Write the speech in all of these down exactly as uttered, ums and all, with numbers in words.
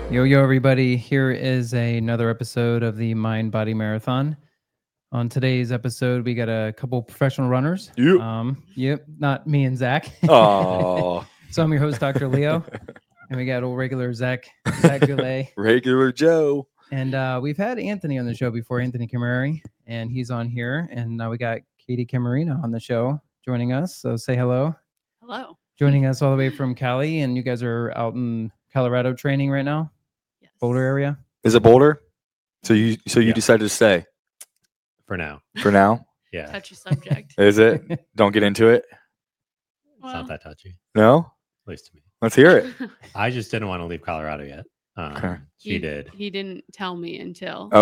Yo, yo, everybody. Here is a, another episode of the Mind Body Marathon. On today's episode, we got a couple professional runners. Yep. Um, yep, not me and Zach. Oh. So I'm your host, Doctor Leo. And we got old regular Zach, Zach Goulet. Regular Joe. And uh, we've had Anthony on the show before, Anthony Camari, and he's on here. And now we got Katie Camarino on the show joining us. So say hello. Hello. Joining us all the way from Cali, and you guys are out in Colorado training right now? Yes. Boulder area? Is it Boulder? So you so you Yeah. decided to stay For now. for now? Yeah. Touchy subject. Is it? Don't get into it? It's Well, not that touchy, No? at least to me. Let's hear it. I just didn't want to leave Colorado yet. Um, Okay. She did. He didn't tell me until.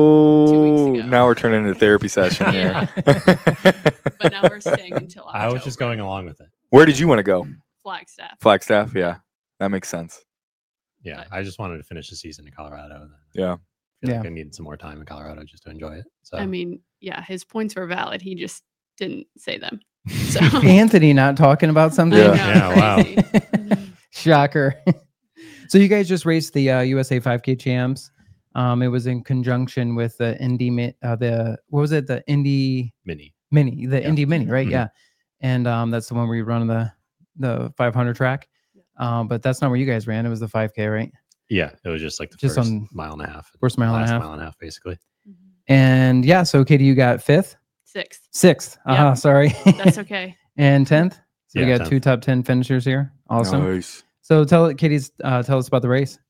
Oh, ago. now we're turning into a therapy session Yeah. here. But now we're staying until October. I was just going along with it. Where did you want to go? Flagstaff. Flagstaff? Yeah, that makes sense. Yeah. I just wanted to finish the season in Colorado. And then Yeah. I feel like Yeah. I needed some more time in Colorado just to enjoy it. So I mean, yeah, his points were valid. He just didn't say them. So Anthony not talking about something? I know, Yeah, wow. crazy. Mhm. Shocker. So you guys just raced the uh, U S A five K champs. Um, it was in conjunction with the Indy, Mi- uh, the what was it? The Indy mini. Mini, the Yeah. Indy Mini, right? Mhm. Yeah, and um, that's the one where you run the the five hundred track. Um, but that's not where you guys ran. It was the five K, right? Yeah. It was just like the Just first on- mile and a half. first mile and a last half. mile and a half, basically. Mhm. And yeah, so Katie, you got fifth, Sixth. sixth. Uh Yeah. Sorry, That's okay. and tenth. So we Yeah, got two tenth. top ten finishers here. Awesome. Nice. So tell Katie's uh, tell us about the race.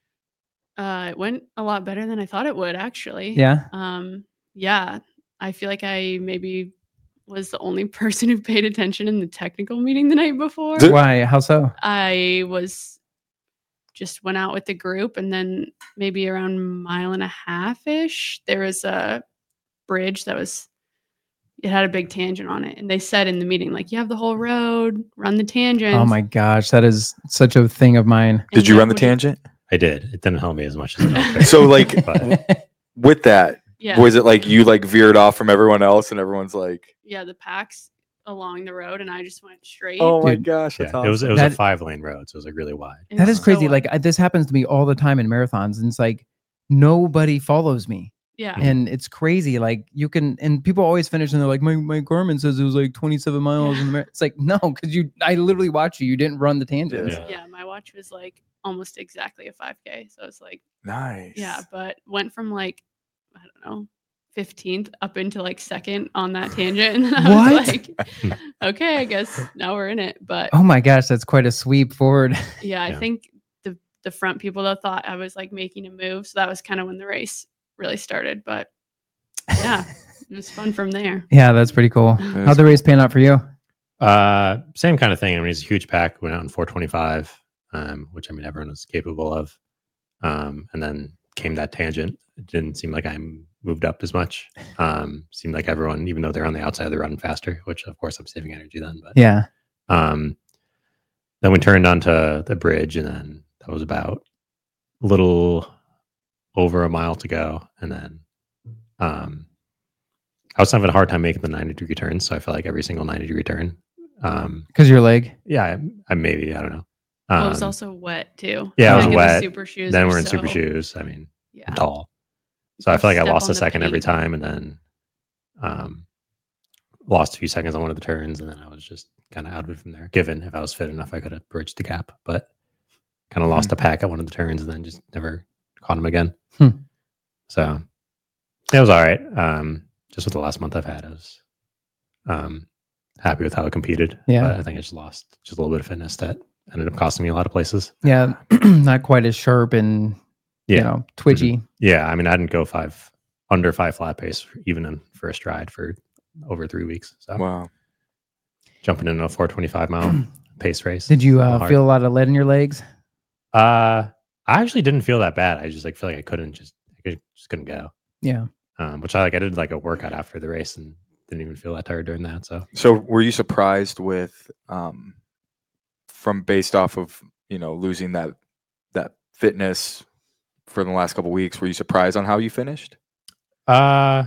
Uh, it went a lot better than I thought it would, actually. Yeah. Um, yeah, I feel like I maybe was the only person who paid attention in the technical meeting the night before. Did- Why? How so? I was just went out with the group, and then maybe around mile and a half ish, there was a bridge that was it had a big tangent on it, and they said in the meeting like, you have the whole road, run the tangent. Oh my gosh, that is such a thing of mine. Did you run the tangent? I did. It didn't help me as much as it helped. So like But with that, Yeah, was it like you like veered off from everyone else and everyone's like, yeah, the packs along the road, and I just went straight. oh my Dude. gosh, yeah, that's awesome. it was it was That- a five lane road, so it was like really wide. It That was is crazy. so- Like I, this happens to me all the time in marathons, and it's like nobody follows me, yeah, and it's crazy. Like you can, and people always finish, and they're like, "My my Garmin says it was like twenty-seven miles." In the mar-. It's like no, because you, I literally watch you. You didn't run the tangents. Yeah. yeah. My watch was like almost exactly a five K, so it's like Nice. yeah, but went from like I don't know fifteenth up into like second on that tangent, and then I What? was like, okay, I guess now we're in it. But Oh my gosh, that's quite a sweep forward. yeah, I Yeah. think the the front people though thought I was like making a move, so that was kind of when the race really started. But yeah, it was fun from there. Yeah, that's pretty cool. That's How'd the race pan out for you? Uh, same kind of thing. I mean, it's a huge pack. Went out in four twenty-five, um, which I mean everyone was capable of. Um, and then came that tangent. It didn't seem like I moved up as much. Um, seemed like everyone, even though they're on the outside, they're running faster. Which of course I'm saving energy then. But Yeah. um, then we turned onto the bridge, and then that was about a little over a mile to go, and then um, I was having a hard time making the ninety degree turns. So I felt like every single ninety degree turn. Um, Because your leg. yeah, I, I maybe I don't know. Well, it was Um, also wet too. yeah, it Like, was the wet. Super shoes. then were we're in super so- shoes. I mean, Yeah. I'm tall, so I could feel like I step lost on a the second every paint. time, and then um, lost a few seconds on one of the turns, and then I was just kind of out of it from there. Given if I was fit enough, I could have bridged the gap, but kind of lost a pack at one of the turns, and then just never caught him again. Hmm. So it was all right. Um, just with the last month I've had, I was um, happy with how I competed. Yeah. but I think I just lost just a little bit of fitness that ended up costing me a lot of places. Yeah, not quite as sharp and Yeah. you know twitchy. Yeah, I mean, I didn't go five under five flat pace for, even in for a stride for over three weeks. So Wow. jumping into a four twenty-five mile pace race. Did you a little uh, hard. feel a lot of lead in your legs? Uh, I actually didn't feel that bad. I just like feel like I couldn't just I could, just couldn't go. Yeah. Um, which I like. I did like a workout after the race and didn't even feel that tired during that. So So were you surprised with um from based off of, you know, losing that that fitness for the last couple weeks, were you surprised on how you finished? uh,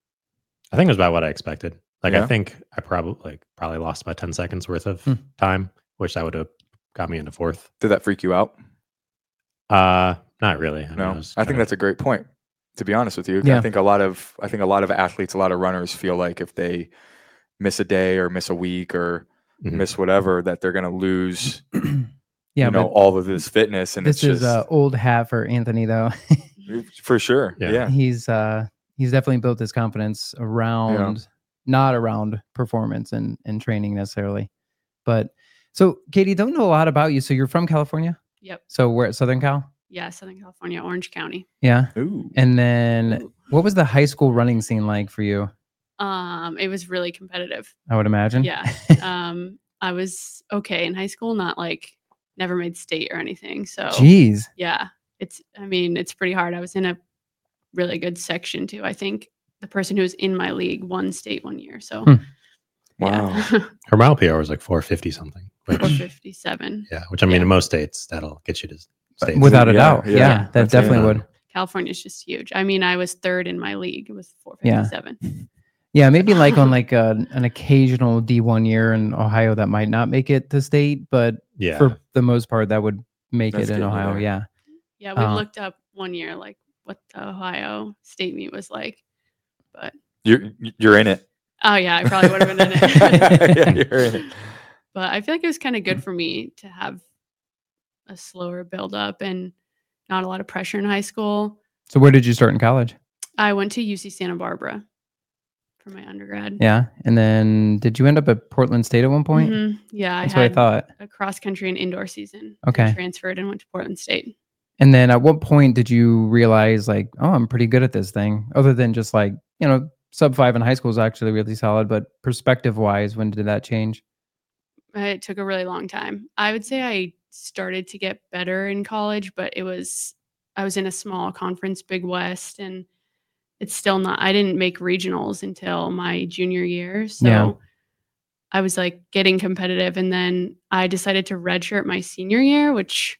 I think it was about what I expected. Like Yeah. I think I probably like probably lost about ten seconds worth of Hmm. time, which that would have got me into fourth. Did that freak you out? Uh, Not really. I mean, No, was I think kinda- that's a great point. To be honest with you, Yeah. I think a lot of I think a lot of athletes, a lot of runners feel like if they miss a day or miss a week or Mhm. miss whatever, that they're going to lose, Yeah, you know, but all of this fitness. And this it's is just uh, old hat for Anthony, though. for sure. Yeah. Yeah. he's uh, he's definitely built his confidence around, not around performance and, and training necessarily. But so, Katie, don't know a lot about you. So you're from California? Yep. So we're at Southern Cal? Yeah, Southern California, Orange County. Yeah. Ooh. And then what was the high school running scene like for you? Um, it was really competitive. I would imagine. Yeah. Um, I was okay in high school, not like never made state or anything. So Jeez. yeah, it's I mean, it's pretty hard. I was in a really good section too. I think the person who was in my league won state one year. So Hmm. Wow. yeah. Her mile P R was like four fifty something. Which, four fifty-seven. yeah, which I mean, Yeah. in most states, that'll get you to states. Without a Yeah, doubt. yeah, Yeah, that that's definitely it. would. California's just huge. I mean, I was third in my league. It was Yeah. four fifty-seven. Yeah, maybe like on like a, an occasional D one year in Ohio that might not make it to state, but yeah. for the most part that would make That's it in getting you Ohio. there. Yeah. Yeah, we Uh, looked up one year like what the Ohio state meet was like. But You're you're in it. oh yeah, I probably would have been in it. Yeah, you're in it. But I feel like it was kind of good for me to have a slower build up and not a lot of pressure in high school. So where did you start in college? I went to U C Santa Barbara for my undergrad. Yeah. And then did you end up at Portland State at one point? Mhm. Yeah, I That's what I had thought. a cross country and indoor season. Okay. I transferred and went to Portland State. And then at what point did you realize like, oh, I'm pretty good at this thing? Other than just like, you know, sub five in high school is actually really solid, but perspective wise, when did that change? It took a really long time. I would say I started to get better in college, but it was I was in a small conference, Big West, and it's still not I didn't make regionals until my junior year. So Yeah. I was like getting competitive, and then I decided to redshirt my senior year, which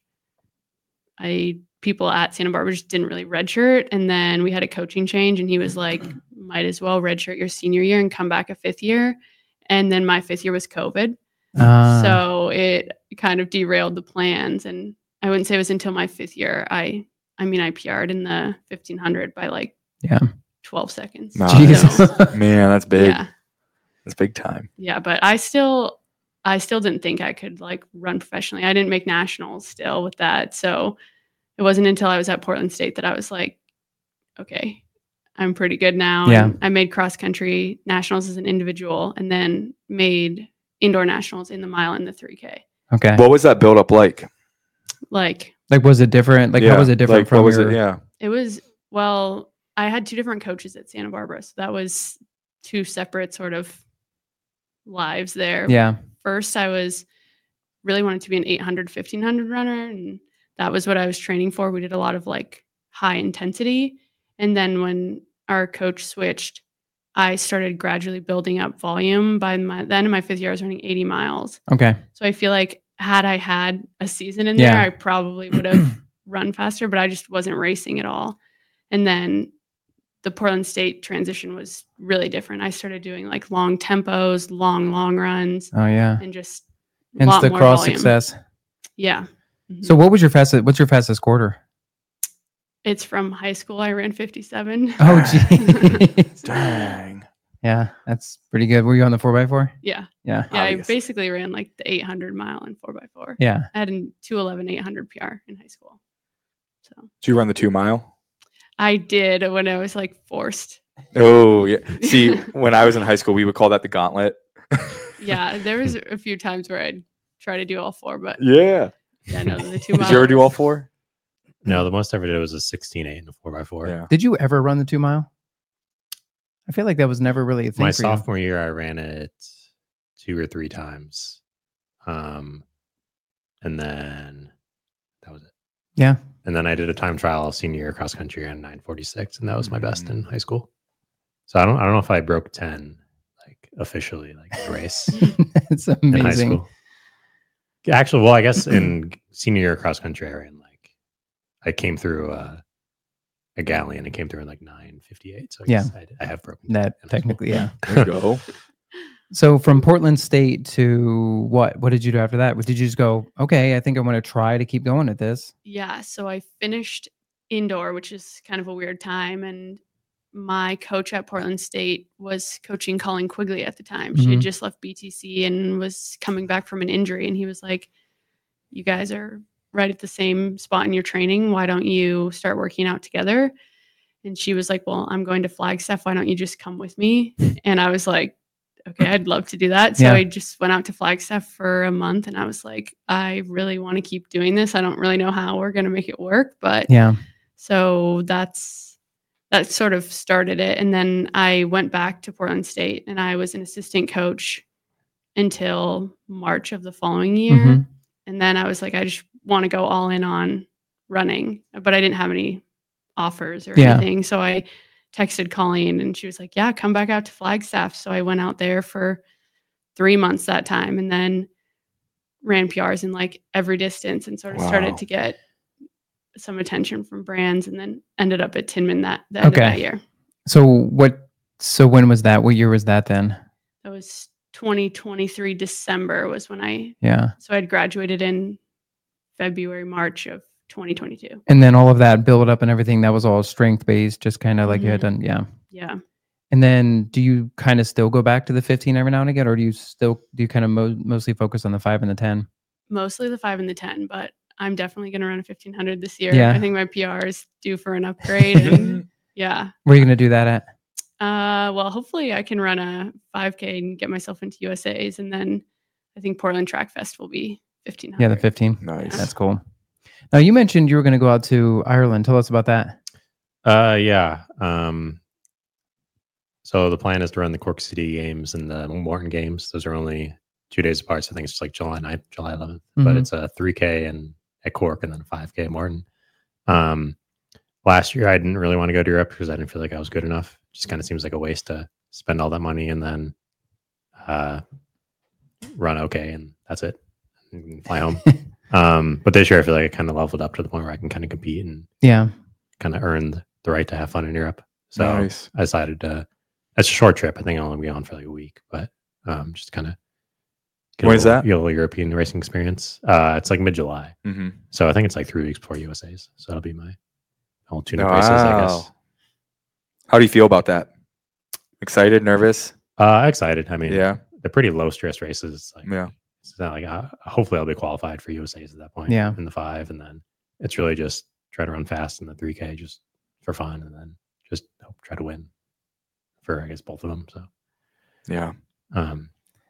I people at Santa Barbara just didn't really redshirt. And then we had a coaching change, and he was like, might as well redshirt your senior year and come back a fifth year. And then my fifth year was COVID. Uh, So it kind of derailed the plans. And I wouldn't say it was until my fifth year. I I mean I P R'd in the fifteen hundred by like yeah. twelve seconds. Nice. Jesus. So, Man, that's big. yeah. That's big time. Yeah. But I still I still didn't think I could like run professionally. I didn't make nationals still with that. So it wasn't until I was at Portland State that I was like, okay, I'm pretty good now. Yeah. And I made cross country nationals as an individual and then made indoor nationals in the mile and the three K. Okay. What was that build up like? Like Like, was it different? Like, Yeah, how was it different like, from what was your, it? Yeah. it was, well, I had two different coaches at Santa Barbara. So that was two separate sort of lives there. Yeah. First, I was really wanted to be an eight hundred, fifteen hundred runner. And that was what I was training for. We did a lot of like high intensity. And then when our coach switched, I started gradually building up volume. By my then in my fifth year, I was running eighty miles. Okay. So I feel like had I had a season in there, Yeah. I probably would have run faster, but I just wasn't racing at all. And then the Portland State transition was really different. I started doing like long tempos, long, long runs, Oh, yeah. and just a Hence lot the more cross volume. success. Yeah. Mhm. So what was your fastest, what's your fastest quarter? It's from high school. I ran fifty-seven. Oh, geez. Dang. Yeah, that's pretty good. Were you on the four by four? Yeah. Yeah. Yeah. I Obviously. basically ran like the eight hundred mile and four by four. Yeah. I had a two eleven, eight hundred P R in high school. So Did you run the two mile? I did when I was like forced. Oh, yeah. See, when I was in high school, we would call that the gauntlet. Yeah. There was a few times where I'd try to do all four, but Yeah. yeah, no, the two Did miles. you ever do all four? No, the most I ever did was a sixteen eight and a four by four. Yeah. Did you ever run the two mile? I feel like that was never really a thing My for you. sophomore year, I ran it two or three times. Um, and then that was it. Yeah. And then I did a time trial senior year cross country on nine forty-six, and that was my best Mm. in high school. So I don't I don't know if I broke ten like officially like in a race It's in high amazing. school. Actually, well, I guess in senior year cross country I ran like I came through uh, a galley and it came through in like nine fifty-eight. So I Yeah. guess I, I have broken That in high school. technically, yeah. There you go. So from Portland State to what? What did you do after that? Did you just go, okay, I think I want to try to keep going at this? Yeah. So I finished indoor, which is kind of a weird time. And my coach at Portland State was coaching Colleen Quigley at the time. She Mhm. had just left B T C and was coming back from an injury. And he was like, you guys are right at the same spot in your training. Why don't you start working out together? And she was like, well, I'm going to Flagstaff. Why don't you just come with me? And I was like, okay, I'd love to do that. So Yeah. I just went out to Flagstaff for a month and I was like, I really want to keep doing this. I don't really know how we're going to make it work, but Yeah. so that's, that sort of started it. And then I went back to Portland State and I was an assistant coach until March of the following year. Mhm. And then I was like, I just want to go all in on running, but I didn't have any offers or Yeah. anything. So I texted Colleen and she was like, yeah, come back out to Flagstaff. So I went out there for three months that time and then ran P Rs in like every distance and sort of Wow. started to get some attention from brands and then ended up at Tinman that the end Okay. of that year. So what? So when was that? What year was that then? That was twenty twenty-three December was when I, Yeah. so I'd graduated in February, March of twenty twenty-two. And then all of that build up and everything, that was all strength based, just kind of like you had Mhm. done. Yeah. Yeah. And then do you kind of still go back to the fifteen every now and again, or do you still, do you kind of mo- mostly focus on the five and the ten? Mostly the five and the ten, but I'm definitely going to run a fifteen hundred this year. Yeah. I think my P R is due for an upgrade. And yeah. Where are you going to do that at? Uh, well, hopefully I can run a five K and get myself into U S A's. And then I think Portland Track Fest will be fifteen hundred. Yeah, the fifteen. Nice. That's cool. Now you mentioned you were going to go out to Ireland. Tell us about that. Uh, yeah. Um, so the plan is to run the Cork City Games and the Morton Games. Those are only two days apart. So I think it's like July ninth, July eleventh. But Mhm. it's a three K and at Cork and then a five K at Morton. Um, last year I didn't really want to go to Europe because I didn't feel like I was good enough. Just kind of seems like a waste to spend all that money and then uh, run okay and that's it. And fly home. um, but this year I feel like I kind of leveled up to the point where I can kind of compete and Yeah. kind of earned the right to have fun in Europe. So Nice. I decided to. It's a short trip. I think I'll only be on for like a week, but um, just kind of. When is that? Get a little European racing experience. Uh, it's like mid July, Mm-hmm. so I think it's like three weeks before U S A's. So that'll be my whole tune up races, I guess. How do you feel about that? Excited, nervous? Uh, excited. I mean, Yeah. they're pretty low stress races. It's like, Yeah. it's not like uh, hopefully I'll be qualified for U S A's at that point. Yeah. In the five, and then it's really just try to run fast in the three K just for fun, and then just hope try to win for I guess both of them. So Yeah. um,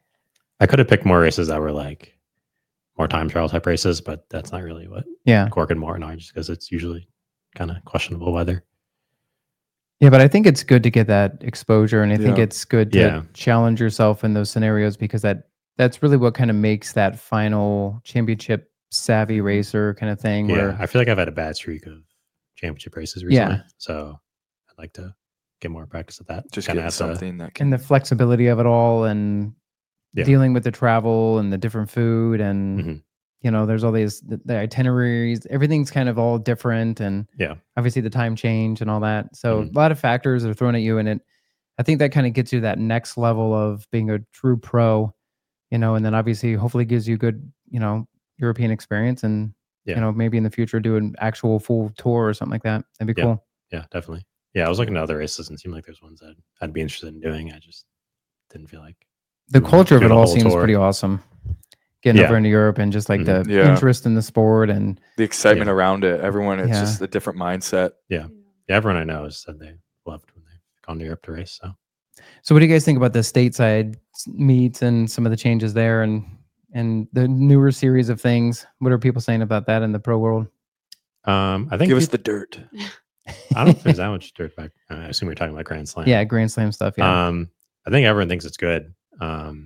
I could have picked more races that were like more time trial type races, but that's not really what Yeah. Cork and Morton are, just because it's usually kind of questionable weather. Yeah, but I think it's good to get that exposure, and I think Yeah. it's good to Yeah. challenge yourself in those scenarios because that that's really what kind of makes that final championship savvy racer kind of thing. Yeah, Where I feel like I've had a bad streak of championship races Yeah. recently, so I'd like to get more practice at that. Just kind getting of something that can. and the flexibility of it all, and Yeah. dealing with the travel and the different food, and Mhm. you know, there's all these the, the itineraries. Everything's kind of all different, and Yeah. obviously the time change and all that. So Mhm. a lot of factors are thrown at you, and it. I think that kind of gets you that next level of being a true pro, you know, and then obviously hopefully gives you good, you know, European experience, and Yeah. you know, maybe in the future do an actual full tour or something like that. That'd be Yeah. cool. Yeah, definitely. Yeah, I was looking at other races and it seemed like there's ones that I'd be interested in doing. I just didn't feel like The doing- culture of it doing a all whole seems tour. pretty awesome. Getting Yeah. over into Europe and just like the Mhm. Yeah. interest in the sport, and The excitement Yeah. around it. Everyone, it's Yeah. just a different mindset. Yeah, everyone I know has said they loved when they've gone to Europe to race. So so what do you guys think about the stateside s- meets and some of the changes there, and and the newer series of things? What are people saying about that in the pro world? um, I think Give us peop- the dirt. I don't know if there's that much dirt back. I assume you're talking about Grand Slam. Yeah, Grand Slam stuff. Yeah. Um, I think everyone thinks it's good. Um,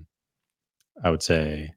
I would say,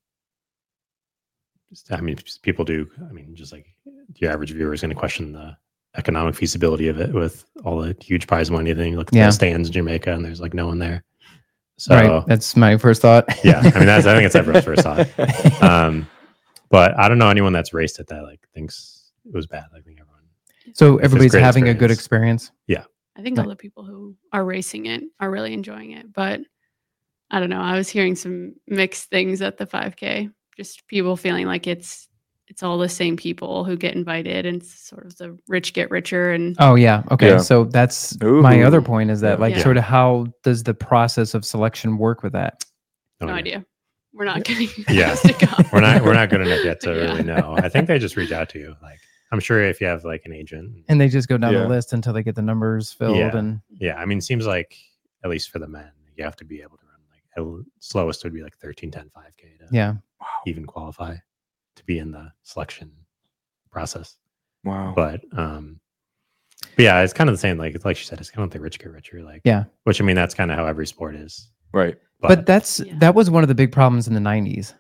I mean, people do. I mean, just like your average viewer is going to question the economic feasibility of it with all the huge prize money. Then you look at Yeah. the stands in Jamaica, and there's like no one there. So right. That's my first thought. yeah, I mean, that's I think it's everyone's first thought. Um, but I don't know anyone that's raced it that like thinks it was bad. I think everyone. So It's a everybody's great having a good experience. experience. I think all the people who are racing it are really enjoying it, but I don't know. I was hearing some mixed things at the five K. Just people feeling like it's it's all the same people who get invited, and it's sort of the rich get richer. And Oh yeah. Okay. Yeah. So that's my other Ooh. point is that Yeah. like Yeah. sort of how does the process of selection work with that? Oh, no yeah. idea. We're not getting Yeah. to go. We're not we're not good enough yet to Yeah. really know. I think they just reach out to you. Like I'm sure if you have like an agent. And they just go down Yeah. the list until they get the numbers filled. Yeah. And Yeah, I mean, it seems like at least for the men, you have to be able to run like at slowest would be like thirteen, ten, five K to yeah. even qualify to be in the selection process. Wow. But um, but yeah, it's kind of the same. Like like she said, it's kind of the rich get richer. Like Yeah. which I mean, that's kind of how every sport is. Right. But, that's Yeah. that was one of the big problems in the nineties.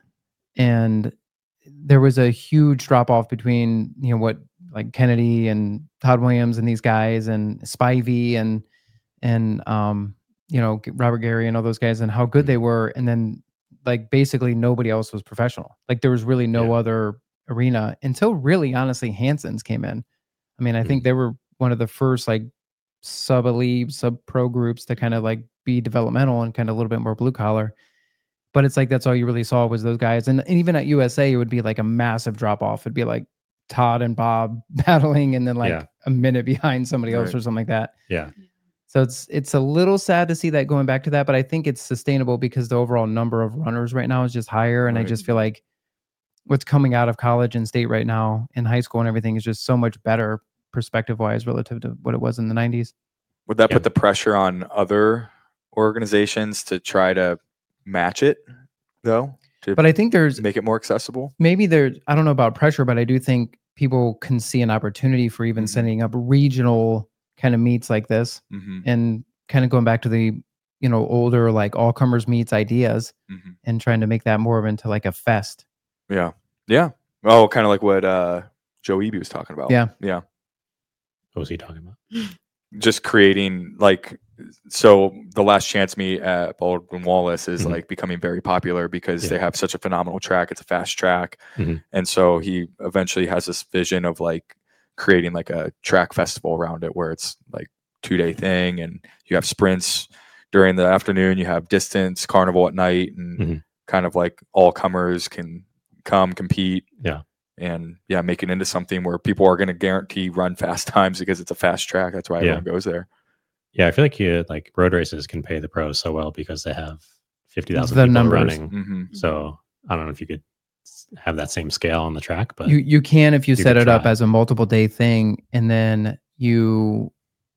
And there was a huge drop off between, you know, what like Kennedy and Todd Williams and these guys and Spivey and and um, you know, Robert Gary and all those guys and how good they were. And then like basically nobody else was professional. Like there was really no Yeah. other arena until really honestly Hanson's came in. I mean, I think Mhm. they were one of the first like sub elite, sub pro groups to kind of like be developmental and kind of a little bit more blue collar. But it's like that's all you really saw was those guys. And, and even at U S A, it would be like a massive drop off. It'd be like Todd and Bob battling and then like Yeah. a minute behind somebody else Right. or something like that. Yeah. So it's it's a little sad to see that going back to that, but I think it's sustainable because the overall number of runners right now is just higher. And I Right. just feel like what's coming out of college and state right now in high school and everything is just so much better perspective wise relative to what it was in the nineties. Would that Yeah. put the pressure on other organizations to try to match it, though? To But I think there's make it more accessible? maybe there, I don't know about pressure, but I do think people can see an opportunity for even Mhm. setting up regional kind of meets like this Mm-hmm. and kind of going back to the, you know, older like all comers meets ideas Mm-hmm. and trying to make that more of into like a fest. Yeah. Yeah. Oh, kind of like what uh, Joe Eby was talking about. Yeah. Yeah. What was he talking about? Just creating like, so the last chance meet at Baldwin Wallace is Mhm. like becoming very popular because Yeah. they have such a phenomenal track. It's a fast track. Mhm. And so he eventually has this vision of like creating like a track festival around it where it's like two day thing and you have sprints during the afternoon, you have distance, carnival at night, and Mhm. kind of like all comers can come compete. Yeah. And yeah, make it into something where people are going to guarantee run fast times because it's a fast track. That's why Yeah. everyone goes there. Yeah, I feel like you like road races can pay the pros so well because they have fifty thousand The people numbers. running. Mm-hmm. So I don't know if you could s- have that same scale on the track, but You you can if you, you set could it up try. as a multiple day thing and then you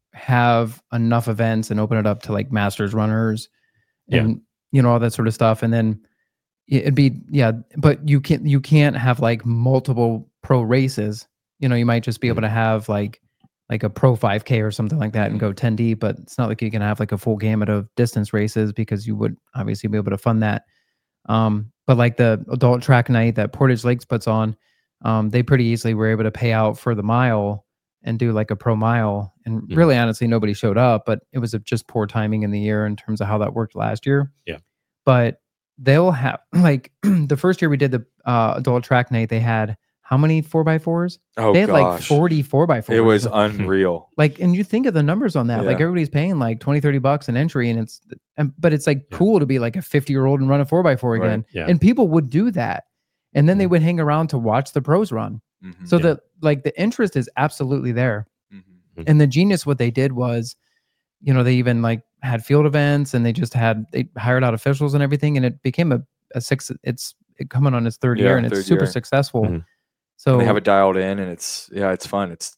have enough events and open it up to like masters runners Yeah. and you know all that sort of stuff and then it'd be yeah but you can't you can't have like multiple pro races. You know, you might just be able to have like like a pro five K or something like that and go ten deep, but it's not like you can have like a full gamut of distance races because you would obviously be able to fund that. Um, but like the adult track night that Portage Lakes puts on, um, they pretty easily were able to pay out for the mile and do like a pro mile. And Mhm. really, honestly, nobody showed up, but it was a, just poor timing in the year in terms of how that worked last year. Yeah. But they'll have like the first year we did the uh, adult track night, they had how many four by fours? Oh, They had like gosh. forty four by fours. It was unreal. Like, and you think of the numbers on that, like Yeah. everybody's paying like twenty, thirty bucks an entry and it's, and, but it's like Yeah. cool to be like a fifty year old and run a four by four Right. again. Yeah. And people would do that. And then they Mhm. would hang around to watch the pros run. Mhm. So Yeah. that like the interest is absolutely there. Mhm. And the genius, what they did was, you know, they even like had field events and they just had, they hired out officials and everything. And it became a, a six, it's it coming on its third Yeah, year and it's third super year. successful. Mhm. So And they have it dialed in and it's, yeah, it's fun. It's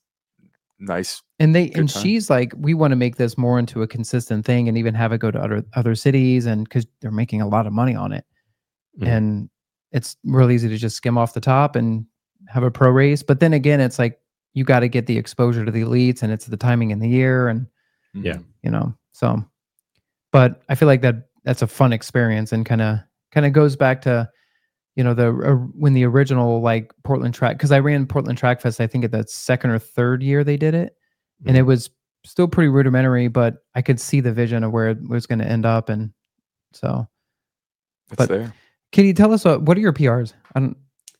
nice. and they Good and time. she's like, we want to make this more into a consistent thing and even have it go to other other cities and because they're making a lot of money on it. Mhm. And it's real easy to just skim off the top and have a pro race. But then again, it's like you got to get the exposure to the elites and it's the timing in the year and Yeah. Mhm. you know, so but I feel like that that's a fun experience and kind of kind of goes back to you know the uh, when the original like Portland track because I ran Portland Track Fest I think at the second or third year they did it and it was still pretty rudimentary but I could see the vision of where it was going to end up and so It's but- there. Katie, tell us what, what are your P Rs? I don't,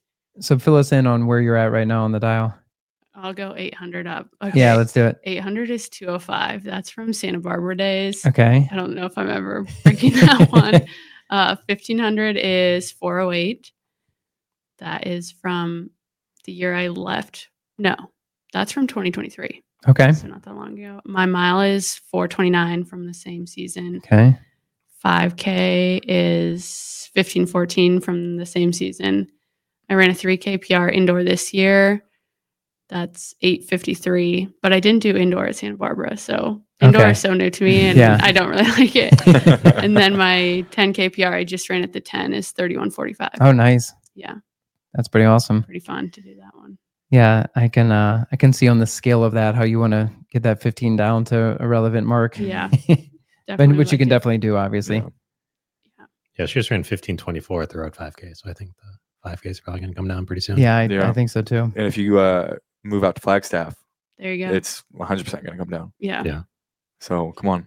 so fill us in on where you're at right now on the dial. I'll go eight hundred up. Okay. Yeah, let's do it. eight hundred is two oh five. That's from Santa Barbara days. Okay. I don't know if I'm ever breaking that one. Uh, fifteen hundred is four oh eight. That is from the year I left. No, that's from twenty twenty-three. Okay. So not that long ago. My mile is four twenty-nine from the same season. Okay. five K is fifteen fourteen from the same season. I ran a three K P R indoor this year. That's eight fifty-three, but I didn't do indoor at Santa Barbara. So indoor Okay. is so new to me and Yeah. I don't really like it. And then my ten K P R I just ran at the ten is thirty-one forty-five. Oh, nice. Yeah, That's pretty awesome. pretty fun to do that one. Yeah, I can uh I can see on the scale of that how you want to get that fifteen down to a relevant mark. Yeah, But definitely which you like can to- definitely do, obviously. Yeah. Yeah, she just ran fifteen twenty-four at the road five K. So I think the five K is probably going to come down pretty soon. Yeah, I, Yeah. I think so too. And if you uh, move out to Flagstaff, There you go. it's one hundred percent going to come down. yeah. Yeah. So come on.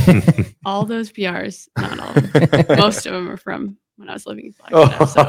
All those P Rs, not all of them. Most of them are from when I was living in Flagstaff. So.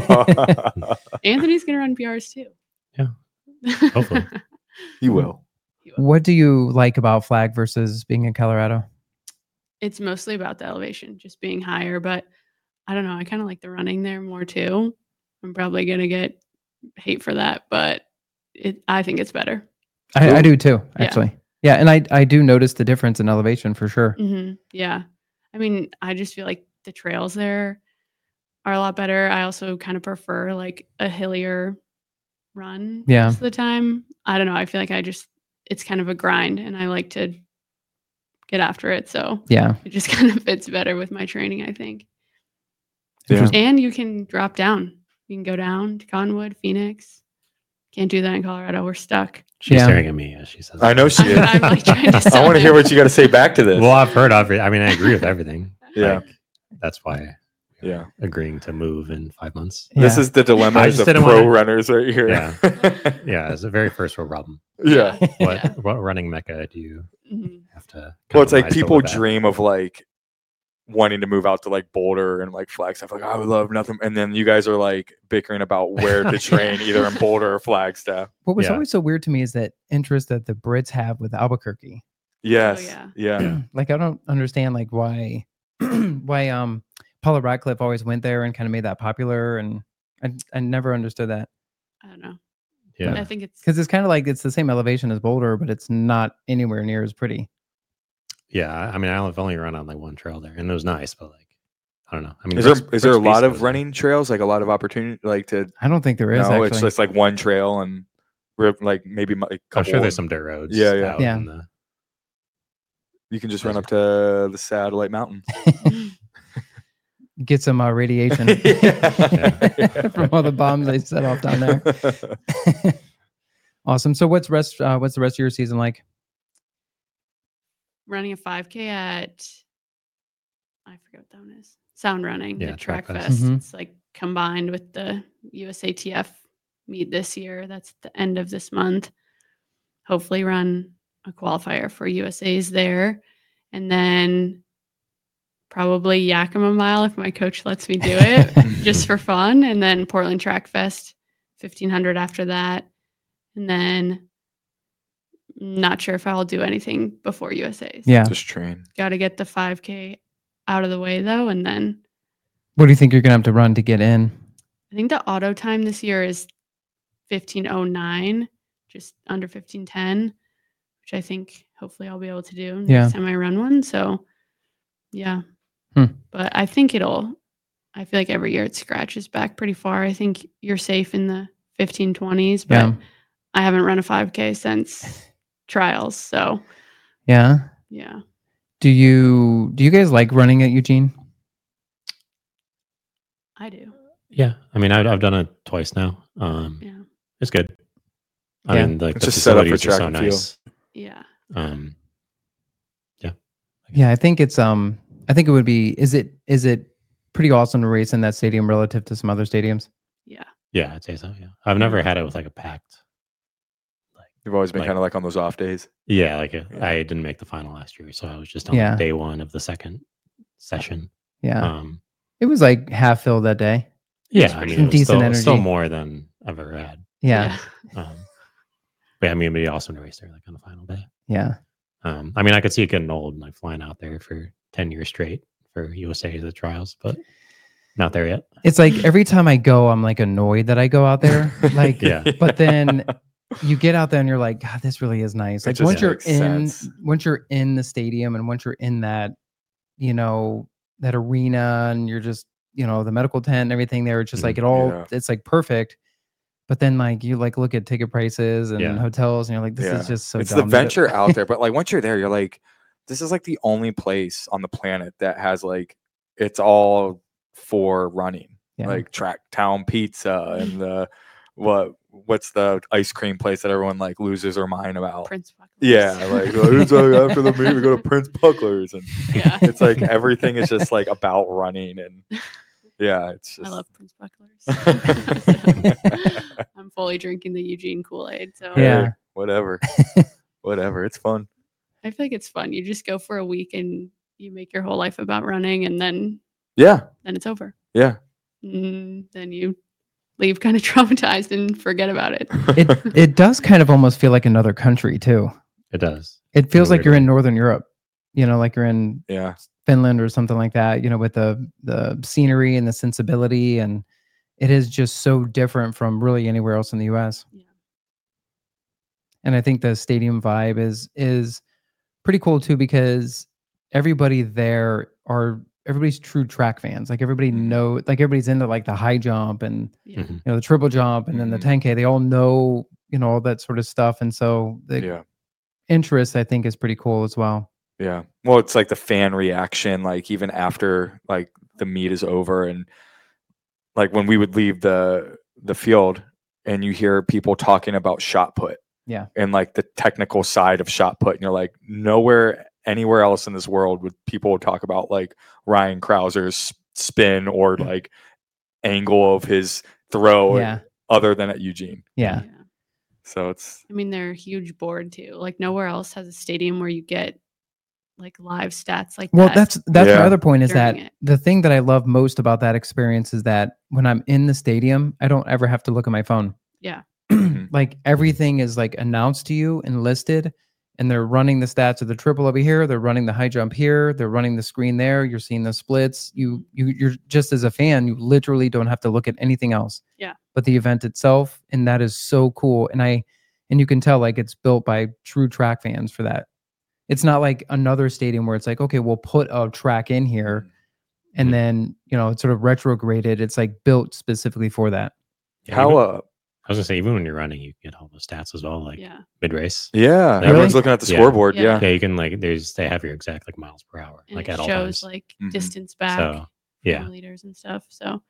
Oh. Anthony's going to run P Rs too. Yeah, hopefully. You will. He will. What do you like about flag versus being in Colorado? It's mostly about the elevation, just being higher. But I don't know. I kind of like the running there more too. I'm probably going to get hate for that, but it, I think it's better. I, I Cool. do too, Yeah. actually. Yeah, and I I do notice the difference in elevation for sure. hmm Yeah. I mean, I just feel like the trails there are a lot better. I also kind of prefer like a hillier run Yeah. most of the time. I don't know. I feel like I just, it's kind of a grind and I like to get after it. So Yeah. it just kind of fits better with my training, I think. Yeah. And you can drop down. You can go down to Cottonwood, Phoenix. Can't do that in Colorado. We're stuck. She's Yeah. staring at me as she says I know that. she is. I'm like trying to I sell want to hear him. what you got to say back to this. Well, I've heard of it. I mean, I agree with everything. Yeah. Like, that's why we're Yeah. agreeing to move in five months. This Yeah. is the I dilemmas just of didn't pro wanna- runners right here. Yeah. Yeah, it's a very first world problem. yeah. What Yeah. what running mecca do you Mhm. have to? Well, it's like compromise to people live at? dream of like wanting to move out to like Boulder and like Flagstaff. Like, I would love nothing. And then you guys are like bickering about where to train, either in Boulder or Flagstaff. What was Yeah. always so weird to me is that interest that the Brits have with Albuquerque. Yes. yeah. yeah. Like I don't understand like why why um Paula Radcliffe always went there and kind of made that popular, and I I never understood that I don't know. Yeah. I think it's because it's kind of like it's the same elevation as Boulder, but it's not anywhere near as pretty. Yeah, I mean, I've only run on like one trail there, and it was nice, but like, I don't know. I mean, Is there Brooks- is there a Brooks lot Beast of was- running trails? Like a lot of opportunity, like to I don't think there is no, actually. it's just like one trail and we're like maybe mo- a I'm couple. sure there's some dirt roads. Yeah, yeah. out Yeah. in the- You can just run up to the Satellite Mountains. Get some uh, radiation Yeah. from all the bombs they set off down there. Awesome. So what's rest? Uh, what's the rest of your season like? running a five K at I forget what that one is. Sound running, Yeah, the Track Track Fest. Fest. Mhm. It's like combined with the U S A T F meet this year. That's the end of this month. Hopefully run a qualifier for U S A's there. And then probably Yakima Mile if my coach lets me do it just for fun. And then Portland Track Fest, fifteen hundred after that. And then not sure if I'll do anything before U S A's. Yeah. Just train. Got to get the five K out of the way though. And then What do you think you're gonna have to run to get in? I think the auto time this year is fifteen oh nine, just under fifteen ten, which I think hopefully I'll be able to do Yeah. next time I run one. So yeah. Hmm. But I think it'll, I feel like every year it scratches back pretty far. I think you're safe in the fifteen twenties, but Yeah. I haven't run a five K since trials. So Yeah. yeah. Do you do you guys like running at Eugene? I do. Yeah, I mean, I've, I've done it twice now. Um, Yeah. it's good. I Yeah. mean, like It's the just set up for facilities are track so and field. nice. Yeah. Um, Yeah, I think it's um I think it would be is it is it pretty awesome to race in that stadium relative to some other stadiums? Yeah. yeah, I'd say so. Yeah, I've never had it with like a packed. You've always been Like- kind of like on those off days. Yeah, like a, Yeah. I didn't make the final last year, so I was just on Yeah. day one of the second session. Yeah. Um, It was like half filled that day. yeah, I mean, it was Decent still, still energy. more than I've ever had. Yeah. Um, but yeah, I mean, it'd be awesome to race there like on the final day. Yeah. Um, I mean, I could see it getting old, like flying out there for ten years straight for U S A the trials, but Not there yet. It's like every time I go, I'm like annoyed that I go out there. Like, Yeah. but then you get out there and you're like, God, this really is nice. It Like just once you're makes in, sense. once you're in the stadium and once you're in that, you know, that arena and you're just, you know, the medical tent and everything there, it's just like it all, Yeah. it's like perfect. But then like you like look at ticket prices and Yeah. hotels and you're like, this Yeah. is just so it's dumb. the that it- venture out there, but like once you're there, you're like, this is like the only place on the planet that has like it's all for running, Yeah. like Track Town Pizza and the what what's the ice cream place that everyone like loses their mind about? Prince Bucklers. Yeah, like oh, it's like after the meet we go to Prince Bucklers, and Yeah. it's like everything is just like about running, and yeah, it's just I love Prince Bucklers. I'm fully drinking the Eugene Kool-Aid. So Yeah. Hey, whatever, whatever, it's fun. I feel like it's fun. You just go for a week and you make your whole life about running, and then Yeah, then it's over. yeah. And then you leave kind of traumatized and forget about it. it it does kind of almost feel like another country too. It does. It feels a like weird you're way. in Northern Europe, you know, like you're in Yeah, Finland or something like that, you know, with the the scenery and the sensibility, and it is just so different from really anywhere else in the U S. Yeah. And I think the stadium vibe is is pretty cool too, because everybody there are everybody's true track fans. Like everybody Mhm. know, like everybody's into like the high jump and Yeah. Mhm. you know the triple jump and then the Mhm. ten K. They all know, you know, all that sort of stuff, and so the yeah, interest I think is pretty cool as well. yeah. Well, it's like the fan reaction, like even after like the meet is over, and like when we would leave the the field, and you hear people talking about shot put. Yeah. And like the technical side of shot put, and you're like, nowhere anywhere else in this world would people talk about like Ryan Krauser's spin or like angle of his throw Yeah. other than at Eugene. Yeah. So it's I mean, they're a huge board too. Like nowhere else has a stadium where you get like live stats like Well, that. that's that's my Yeah. other point is that during it. the thing that I love most about that experience is that when I'm in the stadium, I don't ever have to look at my phone. Yeah. Mhm. Like everything is like announced to you and listed, and they're running the stats of the triple over here, they're running the high jump here, they're running the screen there, you're seeing the splits. You you you're just as a fan, you literally don't have to look at anything else. Yeah. But the event itself, and that is so cool. And I and you can tell like it's built by true track fans for that. It's not like another stadium where it's like, okay, we'll put a track in here and Mhm. then, you know, it's sort of retrograded. It's like built specifically for that. Yeah, How even- uh I was gonna say, even when you're running, you get all the stats as well, like Yeah. mid race. yeah, Really? everyone's looking at the Yeah. scoreboard. Yeah. Yeah. Yeah, you can like there's they have your exact like miles per hour, And like it at all shows times. like Mhm. distance back, So yeah, leaders and stuff. So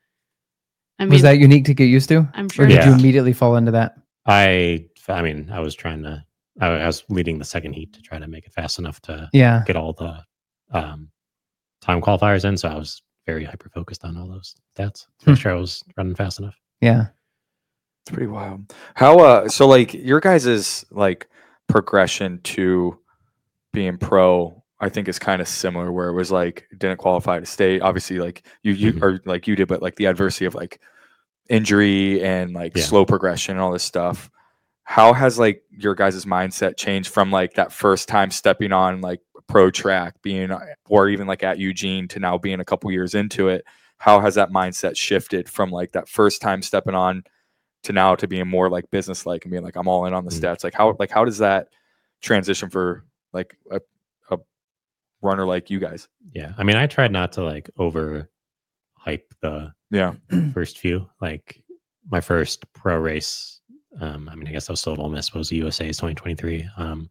I mean, Was that unique to get used to? I'm Or sure did you Yeah. immediately fall into that? I I mean I was trying to I, I was leading the second heat to try to make it fast enough to Yeah. get all the um, time qualifiers in. So I was very hyper focused on all those stats to Hmm. make sure I was running fast enough. Yeah. It's pretty wild. How uh so like your guys' like progression to being pro, I think is kind of similar where it was like didn't qualify to state. Obviously like you you Mhm. or like you did, but like the adversity of like injury and like Yeah. slow progression and all this stuff. How has like your guys' mindset changed from like that first time stepping on like pro track being or even like at Eugene to now being a couple years into it? How has that mindset shifted from like that first time stepping on to now to being more like business like and being like I'm all in on the Mm. stats? Like how like how does that transition for like a, a runner like you guys? Yeah, I mean I tried not to like over hype the Yeah. first few. Like my first pro race, um, I mean I guess I was still at Ole Miss, but it was the U S A's twenty twenty-three. Um,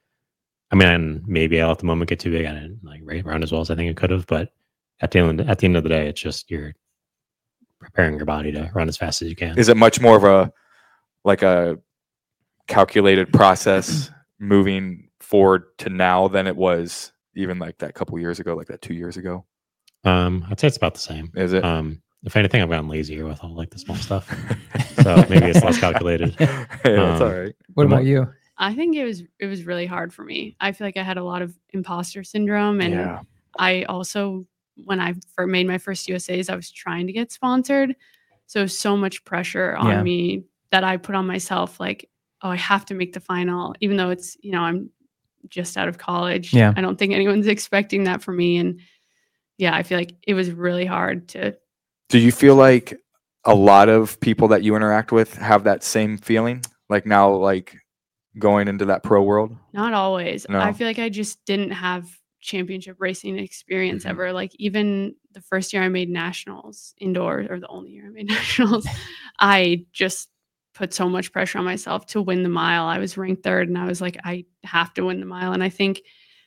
I mean maybe I let the moment get too big. I didn't like run as well as I think it could have, but at the end at the end of the day, it's just you're preparing your body to run as fast as you can. Is it much more of a like a calculated process moving forward to now than it was even like that couple years ago, like that two years ago? Um, I'd say it's about the same. Is it? Um, if anything, I've gotten lazier with all like the small stuff. So maybe it's less calculated. Yeah, that's Um, all right. What The mo- about you? I think it was it was really hard for me. I feel like I had a lot of imposter syndrome, and Yeah. I also when I fir- made my first U S As, I was trying to get sponsored, so so much pressure on Yeah. me that I put on myself. Like, oh, I have to make the final, even though it's you know I'm just out of college. Yeah. I don't think anyone's expecting that from me, and yeah, I feel like it was really hard to Do you feel like a lot of people that you interact with have that same feeling? Like now, like going into that pro world? Not always. No. I feel like I just didn't have championship racing experience Mhm. ever. Like even the first year I made nationals indoor, or the only year I made nationals, I just put so much pressure on myself to win the mile. I was ranked third and I was like, I have to win the mile. And I think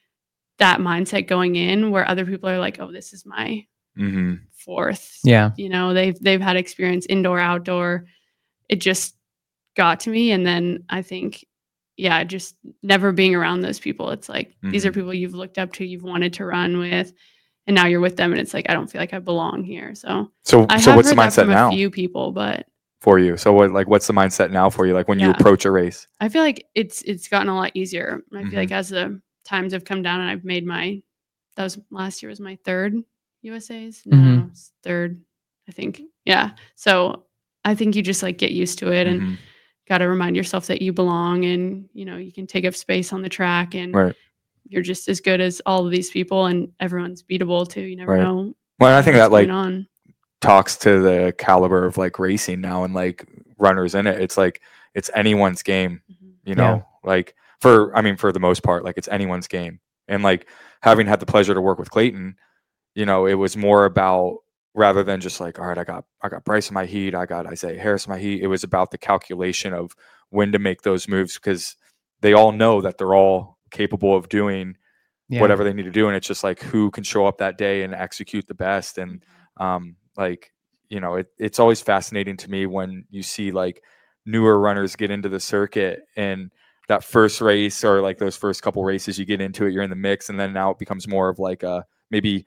that mindset going in where other people are like, oh, this is my Mm-hmm. fourth. Yeah. You know, they've they've had experience indoor, outdoor. It just got to me. And then I think, yeah, just never being around those people. It's like these are Mhm. people you've looked up to, you've wanted to run with, and now you're with them and it's like I don't feel like I belong here. So So, I so have what's the heard that mindset from now a few people, but for you? So, what like what's the mindset now for you? Like when you Yeah. approach a race? I feel like it's it's gotten a lot easier. I Mhm. feel like as the times have come down and I've made my that was last year was my third U S A's. No, Mhm. it's third, I think. Yeah. So I think you just like get used to it and Mhm. got to remind yourself that you belong and you know you can take up space on the track and Right. you're just as good as all of these people and everyone's beatable too. You never Right. know Well, and I think what's that like going on. talks to the caliber of like racing now and like runners in it. It's like it's anyone's game, Mhm. you Yeah. know. Like for I mean for the most part, like it's anyone's game. And like having had the pleasure to work with Clayton, you know, it was more about rather than just like, all right, I got I got Bryce in my heat, I got Isaiah Harris in my heat. It was about the calculation of when to make those moves because they all know that they're all capable of doing Yeah. whatever they need to do, and it's just like who can show up that day and execute the best. And um, like you know, it, it's always fascinating to me when you see like newer runners get into the circuit and that first race or like those first couple races you get into it, you're in the mix, and then now it becomes more of like a maybe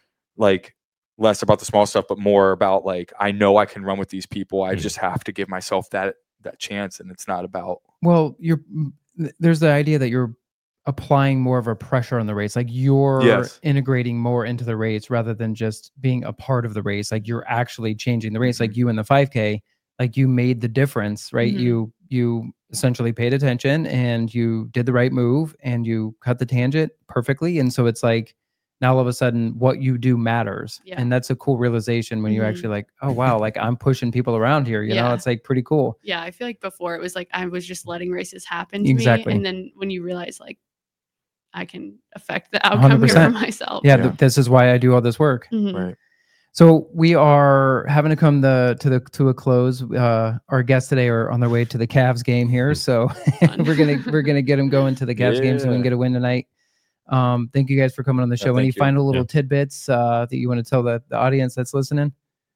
like less about the small stuff but more about like I know I can run with these people, I Mhm. just have to give myself that that chance. And it's not about Well, you're mm, th- there's the idea that you're applying more of a pressure on the race. Like you're Yes. integrating more into the race rather than just being a part of the race. Like you're actually changing the race. Like Mhm. you in the five K, like you made the difference, right? Mhm. You you essentially paid attention and you did the right move and you cut the tangent perfectly. And so it's like now all of a sudden what you do matters. Yeah. And that's a cool realization when you Mhm. actually like, oh wow, like I'm pushing people around here. You know, Yeah. it's like pretty cool. Yeah, I feel like before it was like I was just letting races happen to Exactly. me. And then when you realize like I can affect the one hundred outcome here for percent. myself. Yeah, Yeah. th- this is why I do all this work. Mhm. right. So we are having to come the to the to a close. Uh, our guests today are on their way to the Cavs game here, so Fun. we're gonna we're gonna get them going to the Cavs game so we can Yeah. get a win tonight. Um, thank you guys for coming on the Yeah, show. Any thank you. final little Yeah. tidbits uh, that you want to tell the, the audience that's listening?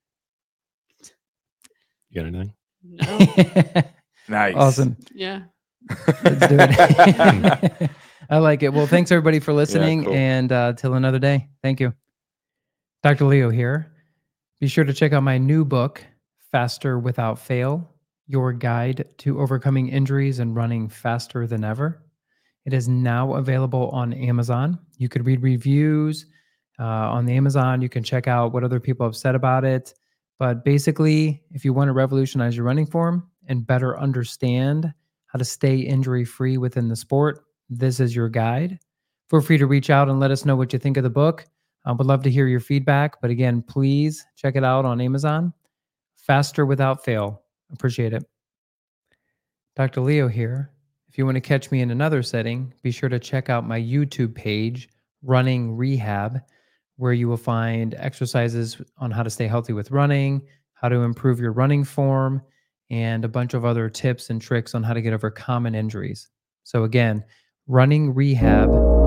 You got anything? No. Nice. Awesome. Yeah. Let's do it. I like it. Well, thanks everybody for listening, cool. and uh, till another day. Thank you. Doctor Leo here. Be sure to check out my new book, Faster Without Fail, Your Guide to Overcoming Injuries and Running Faster Than Ever. It is now available on Amazon. You could read reviews uh, on the Amazon. You can check out what other people have said about it. But basically, if you want to revolutionize your running form and better understand how to stay injury-free within the sport, this is your guide. Feel free to reach out and let us know what you think of the book. I would love to hear your feedback. But again, please check it out on Amazon. Faster Without Fail. Appreciate it. Doctor Leo here. If you want to catch me in another setting, be sure to check out my YouTube page, Running Rehab, where you will find exercises on how to stay healthy with running, how to improve your running form, and a bunch of other tips and tricks on how to get over common injuries. So again, Running Rehab